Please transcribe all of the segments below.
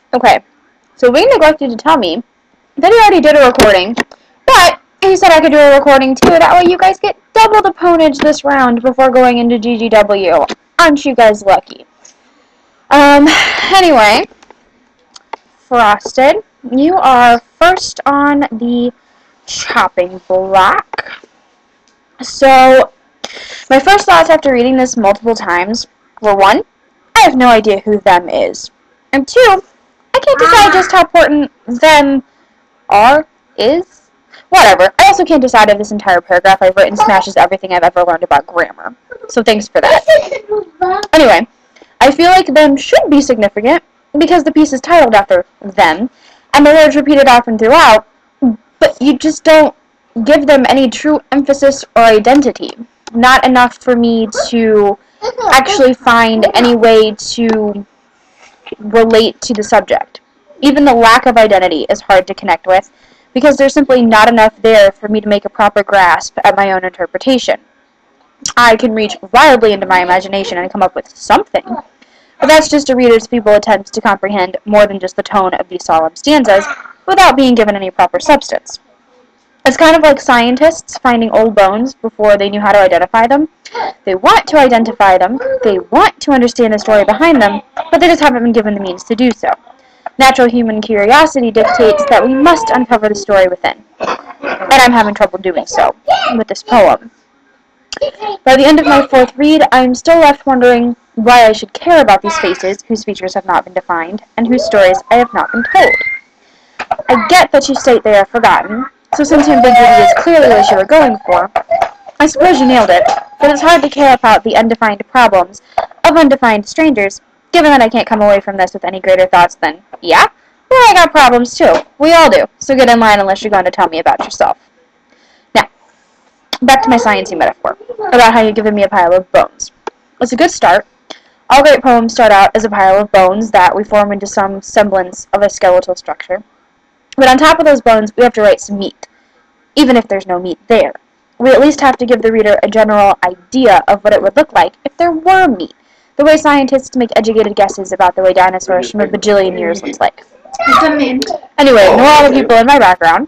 Okay, so Wayne neglected to tell me that he already did a recording, but he said I could do a recording too. That way you guys get double the ponage this round before going into GGW. Aren't you guys lucky? Anyway, Frosted, you are first on the chopping block. So, my first thoughts after reading this multiple times were, one, I have no idea who them is. And two, I can't decide just how important them is. Whatever. I also can't decide if this entire paragraph I've written smashes everything I've ever learned about grammar. So thanks for that. Anyway, I feel like them should be significant because the piece is titled after them, and the words repeated often throughout, but you just don't give them any true emphasis or identity. Not enough for me to actually find any way to relate to the subject. Even the lack of identity is hard to connect with, because there's simply not enough there for me to make a proper grasp at my own interpretation. I can reach wildly into my imagination and come up with something, but that's just a reader's feeble attempt to comprehend more than just the tone of these solemn stanzas without being given any proper substance. It's kind of like scientists finding old bones before they knew how to identify them. They want to identify them, they want to understand the story behind them, but they just haven't been given the means to do so. Natural human curiosity dictates that we must uncover the story within, and I'm having trouble doing so with this poem. By the end of my fourth read, I am still left wondering why I should care about these faces whose features have not been defined, and whose stories I have not been told. I get that you state they are forgotten, so since ambiguity is clearly what you were going for, I suppose you nailed it, but it's hard to care about the undefined problems of undefined strangers, given that I can't come away from this with any greater thoughts than, yeah, well, I got problems too. We all do, so get in line unless you're going to tell me about yourself. Now, back to my sciencey metaphor, about how you've given me a pile of bones. It's a good start. All great poems start out as a pile of bones that we form into some semblance of a skeletal structure. But on top of those bones, we have to write some meat, even if there's no meat there. We at least have to give the reader a general idea of what it would look like if there were meat, the way scientists make educated guesses about the way dinosaurs from a bajillion years look like. Anyway, know all the people in my background.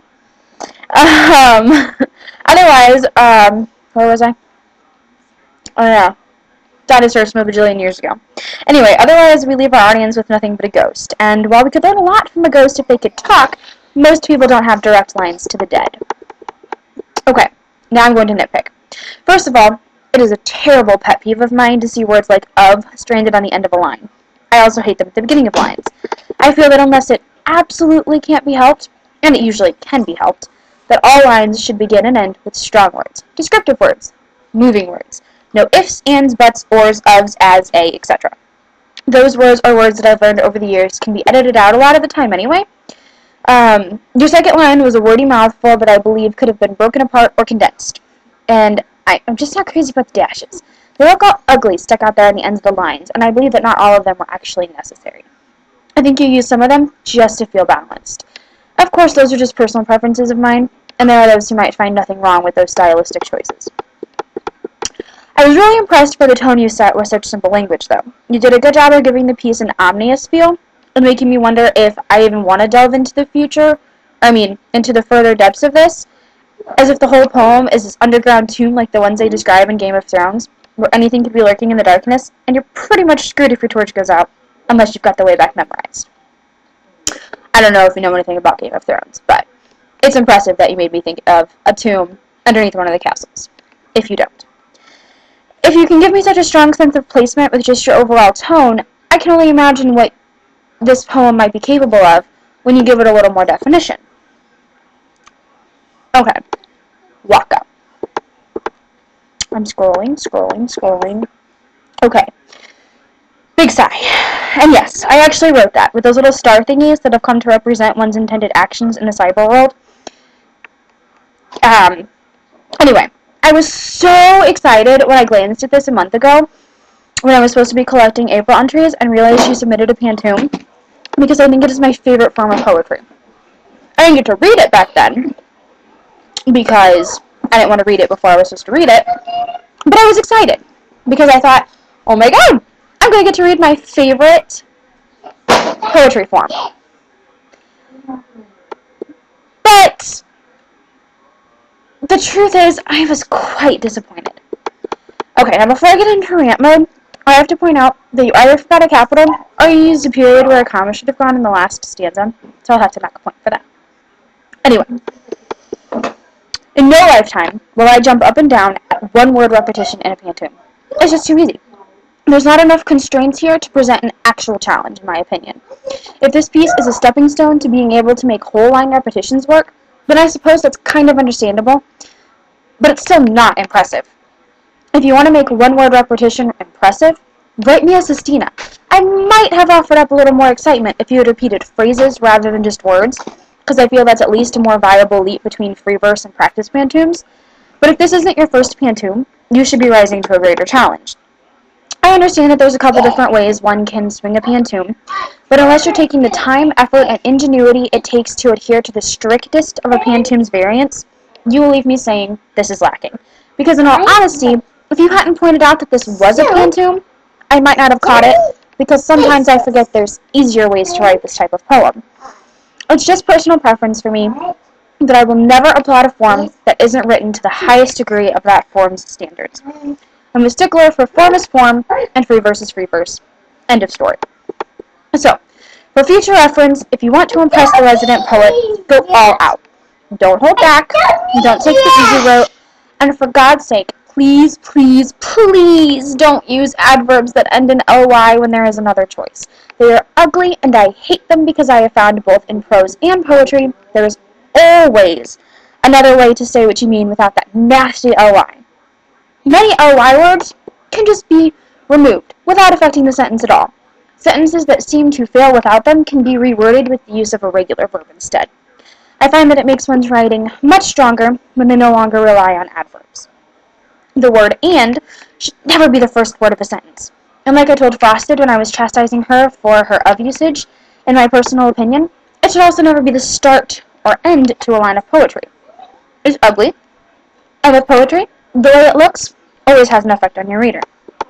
Otherwise, where was I? Oh yeah, dinosaurs from a bajillion years ago. Anyway, otherwise we leave our audience with nothing but a ghost, and while we could learn a lot from a ghost if they could talk, most people don't have direct lines to the dead. Okay, now I'm going to nitpick. First of all, it is a terrible pet peeve of mine to see words like of stranded on the end of a line. I also hate them at the beginning of lines. I feel that unless it absolutely can't be helped, and it usually can be helped, that all lines should begin and end with strong words, descriptive words, moving words. No ifs, ands, buts, ors, ofs, as, a, etc. Those words are words that I've learned over the years can be edited out a lot of the time anyway. Your second line was a wordy mouthful that I believe could have been broken apart or condensed. And I'm just not crazy about the dashes. They look all ugly stuck out there on the ends of the lines, and I believe that not all of them were actually necessary. I think you used some of them just to feel balanced. Of course, those are just personal preferences of mine, and there are those who might find nothing wrong with those stylistic choices. I was really impressed by the tone you set with such simple language, though. You did a good job of giving the piece an ominous feel, and making me wonder if I even want to delve into the into the further depths of this, as if the whole poem is this underground tomb like the ones they describe in Game of Thrones, where anything could be lurking in the darkness, and you're pretty much screwed if your torch goes out, unless you've got the way back memorized. I don't know if you know anything about Game of Thrones, but it's impressive that you made me think of a tomb underneath one of the castles, if you don't. If you can give me such a strong sense of placement with just your overall tone, I can only imagine what this poem might be capable of when you give it a little more definition. Okay, walk up. I'm scrolling. Okay, big sigh. And yes, I actually wrote that, with those little star thingies that have come to represent one's intended actions in the cyber world. Anyway, I was so excited when I glanced at this a month ago, when I was supposed to be collecting April entries, and realized she submitted a pantoum, because I think it is my favorite form of poetry. I didn't get to read it back then, because I didn't want to read it before I was supposed to read it, but I was excited, because I thought, oh my god, I'm going to get to read my favorite poetry form. But the truth is, I was quite disappointed. Okay, now before I get into rant mode, I have to point out that you either forgot a capital or you used a period where a comma should have gone in the last stanza, so I'll have to make a point for that. Anyway, in no lifetime will I jump up and down at one-word repetition in a pantoum. It's just too easy. There's not enough constraints here to present an actual challenge, in my opinion. If this piece is a stepping stone to being able to make whole line repetitions work, then I suppose that's kind of understandable, but it's still not impressive. If you want to make one-word repetition impressive, write me a sestina. I might have offered up a little more excitement if you had repeated phrases rather than just words, because I feel that's at least a more viable leap between free verse and practice pantoums. But if this isn't your first pantoum, you should be rising to a greater challenge. I understand that there's a couple different ways one can swing a pantoum, but unless you're taking the time, effort, and ingenuity it takes to adhere to the strictest of a pantoum's variants, you will leave me saying this is lacking. Because in all honesty, if you hadn't pointed out that this was a pantoum, I might not have caught it, because sometimes I forget there's easier ways to write this type of poem. It's just personal preference for me that I will never applaud a form that isn't written to the highest degree of that form's standards. I'm a stickler for form is form, and free verse is free verse. End of story. So, for future reference, if you want to impress the resident poet, go all out. Don't hold back, don't take the easy route, and for God's sake, please, please, please don't use adverbs that end in ly when there is another choice. They are ugly, and I hate them because I have found both in prose and poetry, there is always another way to say what you mean without that nasty ly. Many ly words can just be removed without affecting the sentence at all. Sentences that seem to fail without them can be reworded with the use of a regular verb instead. I find that it makes one's writing much stronger when they no longer rely on adverbs. The word and should never be the first word of a sentence. And like I told Frosted when I was chastising her for her of usage, in my personal opinion, it should also never be the start or end to a line of poetry. It's ugly, and with poetry, the way it looks always has an effect on your reader.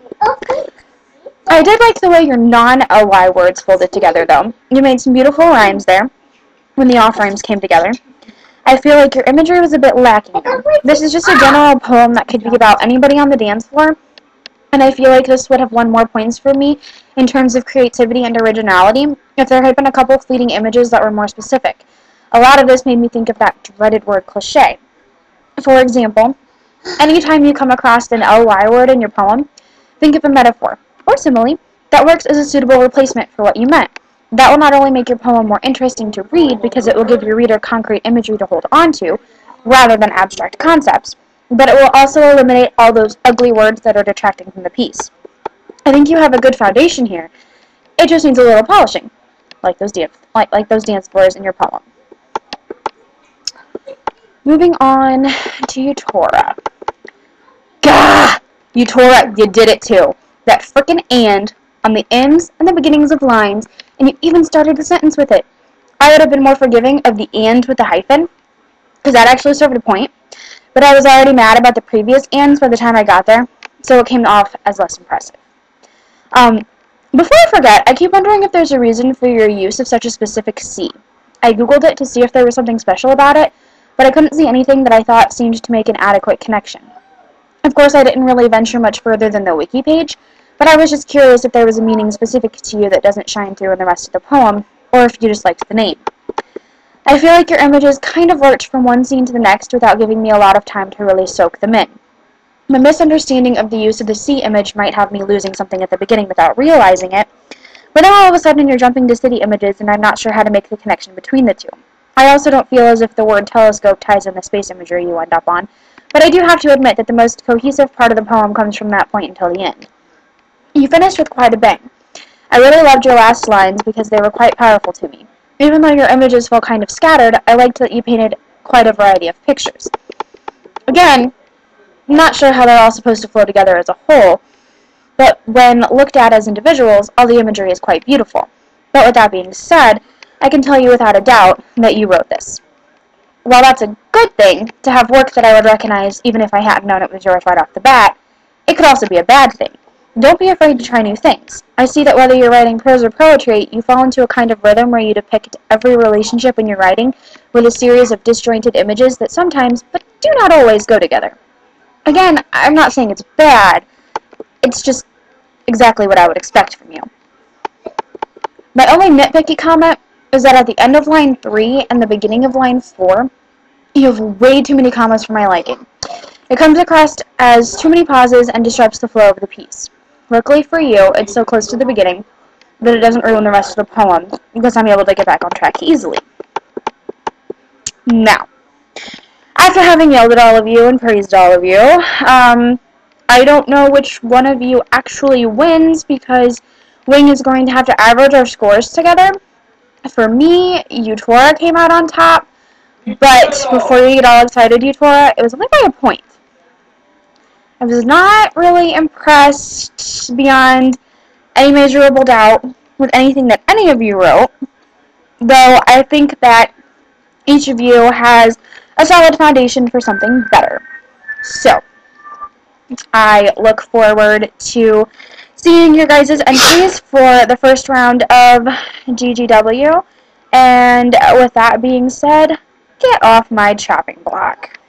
I did like the way your non-ly words folded together, though. You made some beautiful rhymes there when the off-rhymes came together. I feel like your imagery was a bit lacking, though. This is just a general poem that could be about anybody on the dance floor, and I feel like this would have won more points for me in terms of creativity and originality if there had been a couple fleeting images that were more specific. A lot of this made me think of that dreaded word cliché. For example, anytime you come across an ly word in your poem, think of a metaphor, or simile, that works as a suitable replacement for what you meant. That will not only make your poem more interesting to read because it will give your reader concrete imagery to hold on to, rather than abstract concepts, but it will also eliminate all those ugly words that are detracting from the piece. I think you have a good foundation here. It just needs a little polishing, like those dance floors in your poem. Moving on to Eutora. Gah! Eutora, you did it too. That frickin' and on the ends and the beginnings of lines, and you even started the sentence with it. I would have been more forgiving of the and with the hyphen, because that actually served a point, but I was already mad about the previous ands by the time I got there, so it came off as less impressive. Before I forget, I keep wondering if there's a reason for your use of such a specific C. I googled it to see if there was something special about it, but I couldn't see anything that I thought seemed to make an adequate connection. Of course, I didn't really venture much further than the wiki page, but I was just curious if there was a meaning specific to you that doesn't shine through in the rest of the poem, or if you just liked the name. I feel like your images kind of lurch from one scene to the next without giving me a lot of time to really soak them in. My misunderstanding of the use of the C image might have me losing something at the beginning without realizing it, but then all of a sudden you're jumping to city images and I'm not sure how to make the connection between the two. I also don't feel as if the word telescope ties in the space imagery you end up on, but I do have to admit that the most cohesive part of the poem comes from that point until the end. You finished with quite a bang. I really loved your last lines because they were quite powerful to me. Even though your images felt kind of scattered, I liked that you painted quite a variety of pictures. Again, I'm not sure how they're all supposed to flow together as a whole, but when looked at as individuals, all the imagery is quite beautiful. But with that being said, I can tell you without a doubt that you wrote this. While that's a good thing, to have work that I would recognize even if I hadn't known it was yours right off the bat, it could also be a bad thing. Don't be afraid to try new things. I see that whether you're writing prose or poetry, you fall into a kind of rhythm where you depict every relationship in your writing with a series of disjointed images that sometimes, but do not always, go together. Again, I'm not saying it's bad, it's just exactly what I would expect from you. My only nitpicky comment is that at the end of line 3 and the beginning of line 4, you have way too many commas for my liking. It comes across as too many pauses and disrupts the flow of the piece. Luckily for you, it's so close to the beginning that it doesn't ruin the rest of the poem, because I'm able to get back on track easily. Now, after having yelled at all of you and praised all of you, I don't know which one of you actually wins, because Wing is going to have to average our scores together. For me, Eutora came out on top, but before you get all excited, Eutora, it was only by a point. I was not really impressed beyond any measurable doubt with anything that any of you wrote, though I think that each of you has a solid foundation for something better. So, I look forward to seeing your guys' entries for the first round of GGW, and with that being said, get off my chopping block.